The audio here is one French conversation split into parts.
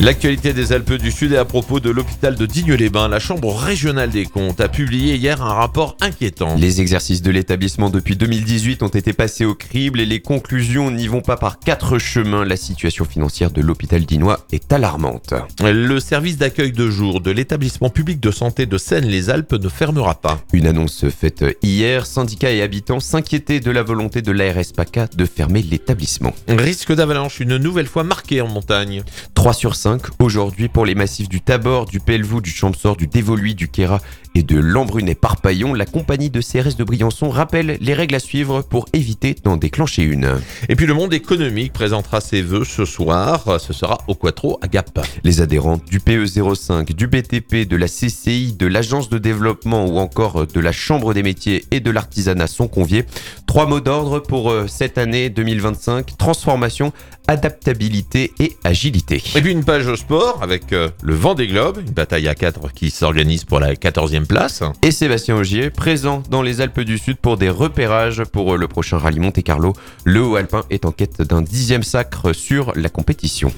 L'actualité des Alpes du Sud est à propos de l'hôpital de Digne-les-Bains. La Chambre régionale des comptes a publié hier un rapport inquiétant. Les exercices de l'établissement depuis 2018 ont été passés au crible et les conclusions n'y vont pas par quatre chemins. La situation financière de l'hôpital dinois est alarmante. Le service d'accueil de jour de l'établissement public de santé de Seine-les-Alpes ne fermera pas. Une annonce faite hier, syndicats et habitants s'inquiétaient de la volonté de l'ARS PACA de fermer l'établissement. Risque d'avalanche une nouvelle fois marqué en montagne. 3 sur 5 aujourd'hui pour les massifs du Tabor, du Pelvoux, du Champsaur, du Dévoluy, du Queyras et de Lembrunet-Parpaillon. La compagnie de CRS de Briançon rappelle les règles à suivre pour éviter d'en déclencher une. Et puis le monde économique présentera ses vœux ce soir. Ce sera au Quattro à Gap. Les adhérents du PE05, du BTP, de la CCI, de l'Agence de développement ou encore de la Chambre des métiers et de l'artisanat sont conviés. 3 mots d'ordre pour cette année 2025, transformation, adaptabilité et agilité. Et puis une page sport avec le Vendée Globe, une bataille à 4 qui s'organise pour la 14e place. Et Sébastien Ogier, présent dans les Alpes du Sud pour des repérages pour le prochain rallye Monte-Carlo. Le Haut-Alpin est en quête d'un 10e sacre sur la compétition.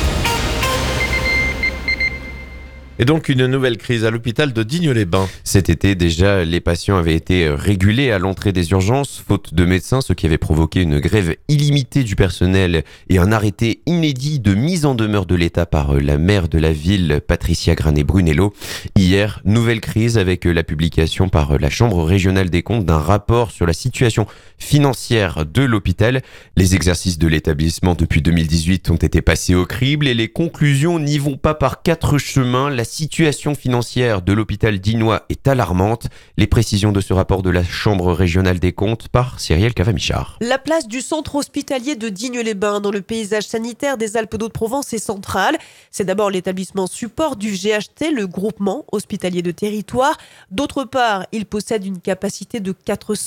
Et donc une nouvelle crise à l'hôpital de Digne-les-Bains. Cet été déjà, les patients avaient été régulés à l'entrée des urgences, faute de médecins, ce qui avait provoqué une grève illimitée du personnel et un arrêté inédit de mise en demeure de l'État par la maire de la ville, Patricia Granet-Brunello. Hier, nouvelle crise avec la publication par la Chambre régionale des comptes d'un rapport sur la situation financière de l'hôpital. Les exercices de l'établissement depuis 2018 ont été passés au crible et les conclusions n'y vont pas par quatre chemins. La situation financière de l'hôpital dinois est alarmante. Les précisions de ce rapport de la Chambre régionale des comptes par Cyrielle Cavamichard. La place du centre hospitalier de Digne-les-Bains dans le paysage sanitaire des Alpes-de-Haute-Provence est centrale. C'est d'abord l'établissement support du GHT, le groupement hospitalier de territoire. D'autre part, il possède une capacité de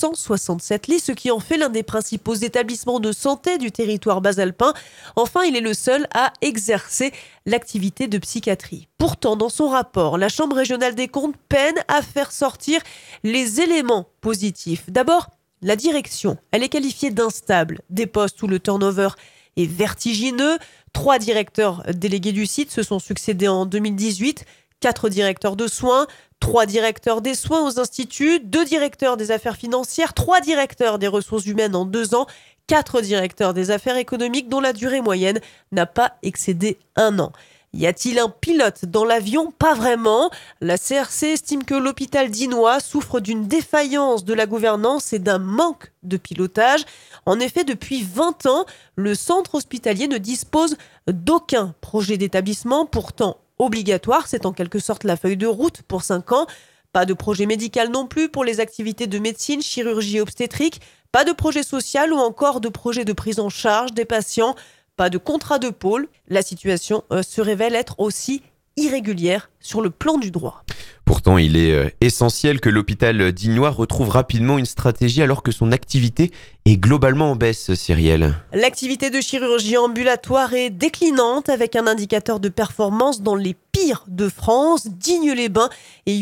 467 lits, ce qui en fait l'un des principaux établissements de santé du territoire basalpin. Enfin, il est le seul à exercer l'activité de psychiatrie. Pourtant, dans son rapport, la Chambre régionale des comptes peine à faire sortir les éléments positifs. D'abord, la direction, elle est qualifiée d'instable. Des postes où le turnover est vertigineux. 3 directeurs délégués du site se sont succédés en 2018. 4 directeurs de soins, 3 directeurs des soins aux instituts, 2 directeurs des affaires financières, 3 directeurs des ressources humaines en 2 ans, 4 directeurs des affaires économiques dont la durée moyenne n'a pas excédé 1 an. Y a-t-il un pilote dans l'avion ? Pas vraiment. La CRC estime que l'hôpital dinois souffre d'une défaillance de la gouvernance et d'un manque de pilotage. En effet, depuis 20 ans, le centre hospitalier ne dispose d'aucun projet d'établissement, pourtant obligatoire. C'est en quelque sorte la feuille de route pour 5 ans. Pas de projet médical non plus pour les activités de médecine, chirurgie et obstétrique. Pas de projet social ou encore de projet de prise en charge des patients. Pas de contrat de pôle. La situation se révèle être aussi irrégulière sur le plan du droit. Pourtant, il est essentiel que l'hôpital dinois retrouve rapidement une stratégie alors que son activité est globalement en baisse, Cyrielle. L'activité de chirurgie ambulatoire est déclinante avec un indicateur de performance dans les pires de France. Digne-les-Bains est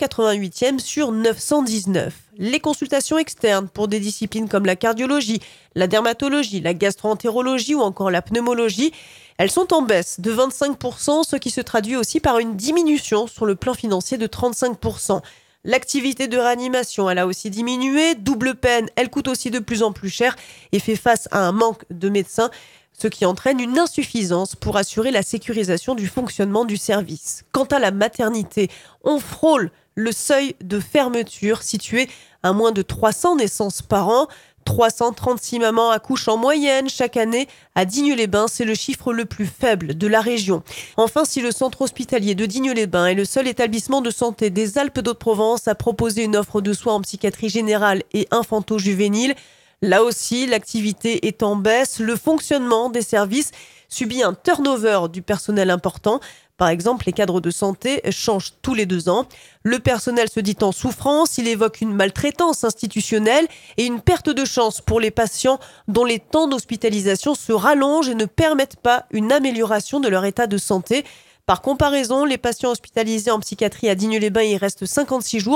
888e sur 919. Les consultations externes pour des disciplines comme la cardiologie, la dermatologie, la gastro-entérologie ou encore la pneumologie, elles sont en baisse de 25%, ce qui se traduit aussi par une diminution sur le plan financier de 35%. L'activité de réanimation, elle a aussi diminué. Double peine, elle coûte aussi de plus en plus cher et fait face à un manque de médecins, ce qui entraîne une insuffisance pour assurer la sécurisation du fonctionnement du service. Quant à la maternité, on frôle le seuil de fermeture situé à moins de 300 naissances par an. 336 mamans accouchent en moyenne chaque année. À Digne-les-Bains, c'est le chiffre le plus faible de la région. Enfin, si le centre hospitalier de Digne-les-Bains est le seul établissement de santé des Alpes-de-Haute-Provence à proposer une offre de soins en psychiatrie générale et infanto-juvénile, là aussi, l'activité est en baisse. Le fonctionnement des services subit un turnover du personnel important. Par exemple, les cadres de santé changent tous les 2 ans. Le personnel se dit en souffrance, il évoque une maltraitance institutionnelle et une perte de chance pour les patients dont les temps d'hospitalisation se rallongent et ne permettent pas une amélioration de leur état de santé. Par comparaison, les patients hospitalisés en psychiatrie à Digne-les-Bains y restent 56 jours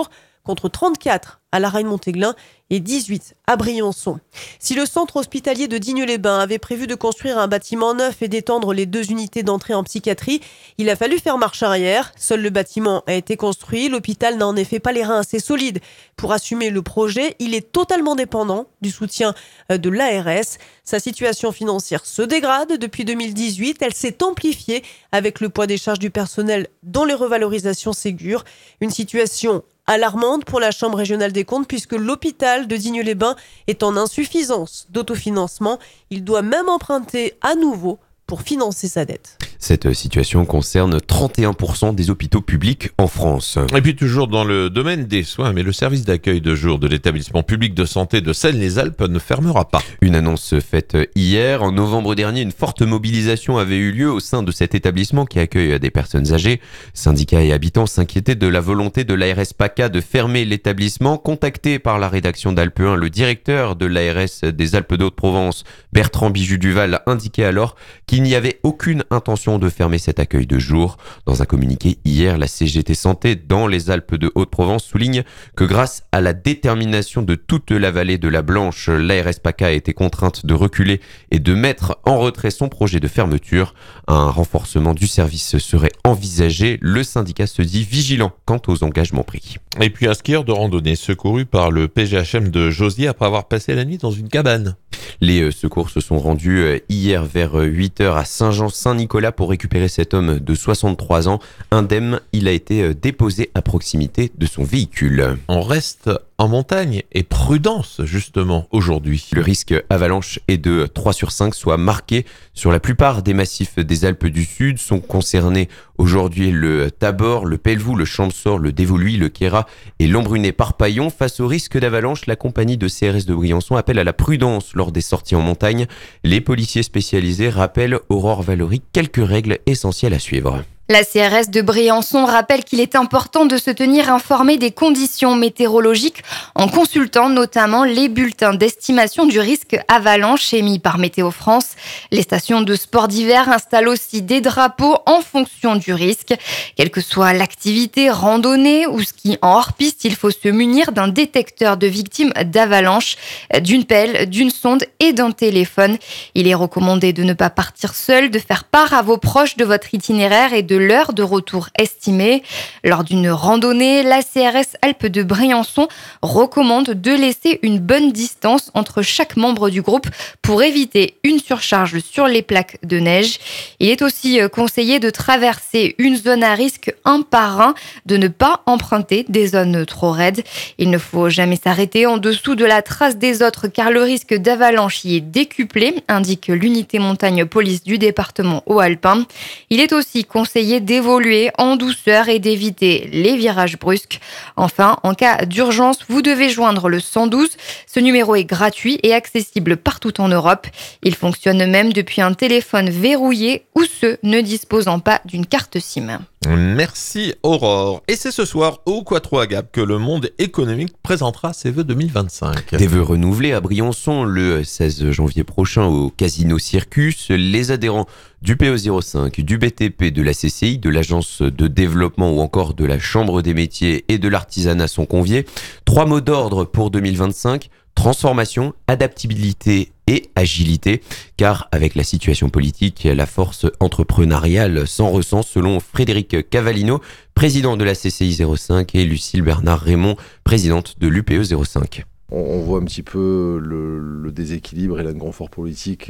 contre 34 à La Reine-Montéglin et 18 à Briançon. Si le centre hospitalier de Digne-les-Bains avait prévu de construire un bâtiment neuf et d'étendre les 2 unités d'entrée en psychiatrie, il a fallu faire marche arrière. Seul le bâtiment a été construit. L'hôpital n'a en effet pas les reins assez solides pour assumer le projet. Il est totalement dépendant du soutien de l'ARS. Sa situation financière se dégrade depuis 2018. Elle s'est amplifiée avec le poids des charges du personnel dont les revalorisations Ségur. Une situation alarmante pour la Chambre régionale des comptes puisque l'hôpital de Digne-les-Bains est en insuffisance d'autofinancement. Il doit même emprunter à nouveau pour financer sa dette. Cette situation concerne 31% des hôpitaux publics en France. Et puis toujours dans le domaine des soins, mais le service d'accueil de jour de l'établissement public de santé de Seine-les-Alpes ne fermera pas. Une annonce faite hier. En novembre dernier, une forte mobilisation avait eu lieu au sein de cet établissement qui accueille des personnes âgées. Syndicats et habitants s'inquiétaient de la volonté de l'ARS PACA de fermer l'établissement. Contacté par la rédaction d'Alpe 1, le directeur de l'ARS des Alpes de Haute-Provence, Bertrand Bijou-Duval, indiquait alors qu'il n'y avait aucune intention de fermer cet accueil de jour. Dans un communiqué hier, la CGT Santé dans les Alpes de Haute-Provence souligne que grâce à la détermination de toute la vallée de la Blanche, l'ARS PACA a été contrainte de reculer et de mettre en retrait son projet de fermeture. Un renforcement du service serait envisagé. Le syndicat se dit vigilant quant aux engagements pris. Et puis un skieur de randonnée secouru par le PGHM de Jauziers après avoir passé la nuit dans une cabane. Les secours se sont rendus hier vers 8h à Saint-Jean-Saint-Nicolas pour récupérer cet homme de 63 ans. Indemne, il a été déposé à proximité de son véhicule. On reste en montagne et prudence justement aujourd'hui. Le risque avalanche est de 3 sur 5, soit marqué sur la plupart des massifs des Alpes du Sud. Sont concernés aujourd'hui le Tabor, le Pelvoux, le Champsaur, le Dévoluy, le Queyras et l'Embrunet-Parpaillon. Face au risque d'avalanche, la compagnie de CRS de Briançon appelle à la prudence lors des sorties en montagne. Les policiers spécialisés rappellent Aurore Valory quelques règles essentielles à suivre. La CRS de Briançon rappelle qu'il est important de se tenir informé des conditions météorologiques en consultant notamment les bulletins d'estimation du risque avalanche émis par Météo France. Les stations de sport d'hiver installent aussi des drapeaux en fonction du risque. Quelle que soit l'activité, randonnée ou ski en hors-piste, il faut se munir d'un détecteur de victimes d'avalanche, d'une pelle, d'une sonde et d'un téléphone. Il est recommandé de ne pas partir seul, de faire part à vos proches de votre itinéraire et de l'heure de retour estimée. Lors d'une randonnée, la CRS Alpes de Briançon recommande de laisser une bonne distance entre chaque membre du groupe pour éviter une surcharge sur les plaques de neige. Il est aussi conseillé de traverser une zone à risque un par un, de ne pas emprunter des zones trop raides. Il ne faut jamais s'arrêter en dessous de la trace des autres car le risque d'avalanche y est décuplé, indique l'unité montagne police du département Haut-Alpin. Il est aussi conseillé d'évoluer en douceur et d'éviter les virages brusques. Enfin, en cas d'urgence, vous devez joindre le 112. Ce numéro est gratuit et accessible partout en Europe. Il fonctionne même depuis un téléphone verrouillé ou ceux ne disposant pas d'une carte SIM. Merci Aurore. Et c'est ce soir au Quattro Agap que le Monde économique présentera ses vœux 2025. Des vœux renouvelés à Briançon le 16 janvier prochain au Casino Circus. Les adhérents du PE05, du BTP, de la CCI, de l'Agence de développement ou encore de la Chambre des métiers et de l'artisanat sont conviés. 3 mots d'ordre pour 2025. Transformation, adaptabilité et agilité, car avec la situation politique, la force entrepreneuriale s'en ressent selon Frédéric Cavallino, président de la CCI 05 et Lucille Bernard-Raymond, présidente de l'UPE 05. On voit un petit peu le déséquilibre et l'inconfort politique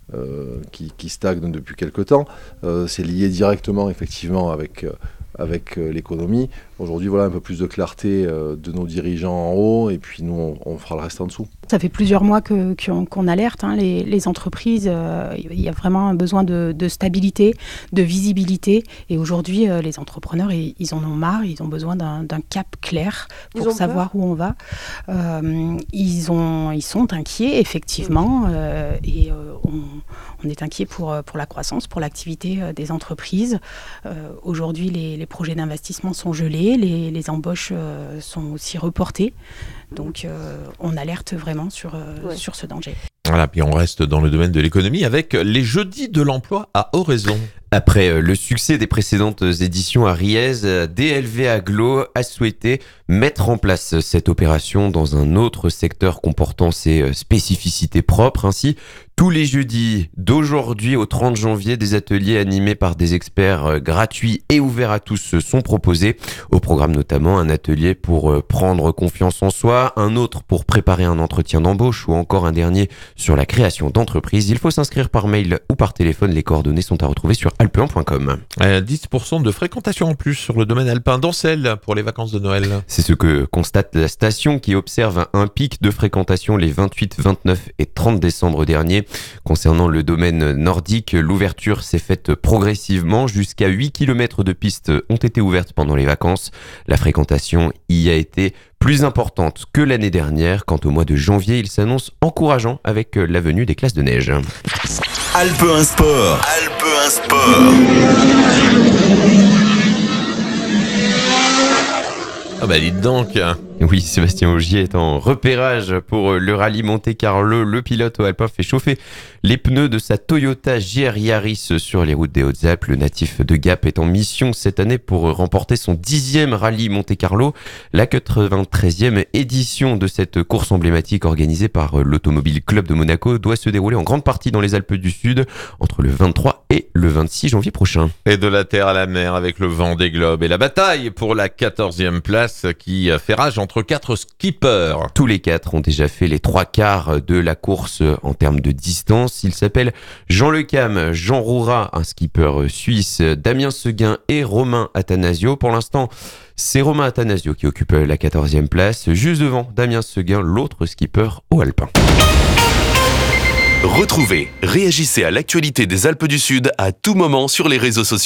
qui stagne depuis quelque temps. C'est lié directement effectivement avec l'économie. Aujourd'hui, voilà un peu plus de clarté de nos dirigeants en haut et puis nous, on fera le reste en dessous. Ça fait plusieurs mois qu'on alerte les entreprises. Il y a vraiment un besoin de stabilité, de visibilité. Et aujourd'hui, les entrepreneurs, ils en ont marre. Ils ont besoin d'un cap clair pour savoir où on va. Ils sont inquiets, effectivement. Et on est inquiet pour la croissance, pour l'activité des entreprises. Aujourd'hui, les projets d'investissement sont gelés. Les embauches sont aussi reportées. Donc, on alerte vraiment sur ce danger. Voilà, puis on reste dans le domaine de l'économie avec les jeudis de l'emploi à Oraison. Après le succès des précédentes éditions à Riez, DLV Aglo a souhaité mettre en place cette opération dans un autre secteur comportant ses spécificités propres. Ainsi, tous les jeudis d'aujourd'hui au 30 janvier, des ateliers animés par des experts gratuits et ouverts à tous sont proposés. Au programme notamment un atelier pour prendre confiance en soi, un autre pour préparer un entretien d'embauche ou encore un dernier sur la création d'entreprise. Il faut s'inscrire par mail ou par téléphone. Les coordonnées sont à retrouver sur alpe1.com. 10% de fréquentation en plus sur le domaine alpin d'Ancel pour les vacances de Noël. C'est ce que constate la station qui observe un pic de fréquentation les 28, 29 et 30 décembre dernier. Concernant le domaine nordique, l'ouverture s'est faite progressivement. Jusqu'à 8 km de pistes ont été ouvertes pendant les vacances. La fréquentation y a été plus importante que l'année dernière. Quant au mois de janvier, il s'annonce encourageant avec la venue des classes de neige. Alpe 1 Sport. Alpe 1 Sport. Ah bah dites donc. Oui, Sébastien Ogier est en repérage pour le rallye Monte-Carlo. Le pilote alpin fait chauffer les pneus de sa Toyota GR Yaris sur les routes des Hautes-Alpes. Le natif de Gap est en mission cette année pour remporter son 10e rallye Monte-Carlo, la 93e édition de cette course emblématique organisée par l'Automobile Club de Monaco doit se dérouler en grande partie dans les Alpes du Sud entre le 23 et le 26 janvier prochain. Et de la terre à la mer avec le vent des globes et la bataille pour la 14e place qui fait rage entre 4 skippers. Tous les 4 ont déjà fait les 3 quarts de la course en termes de distance. Ils s'appellent Jean Lecam, Jean Roura, un skipper suisse, Damien Seguin et Romain Attanasio. Pour l'instant, c'est Romain Attanasio qui occupe la 14e place, juste devant Damien Seguin, l'autre skipper au alpin. Retrouvez, réagissez à l'actualité des Alpes du Sud à tout moment sur les réseaux sociaux.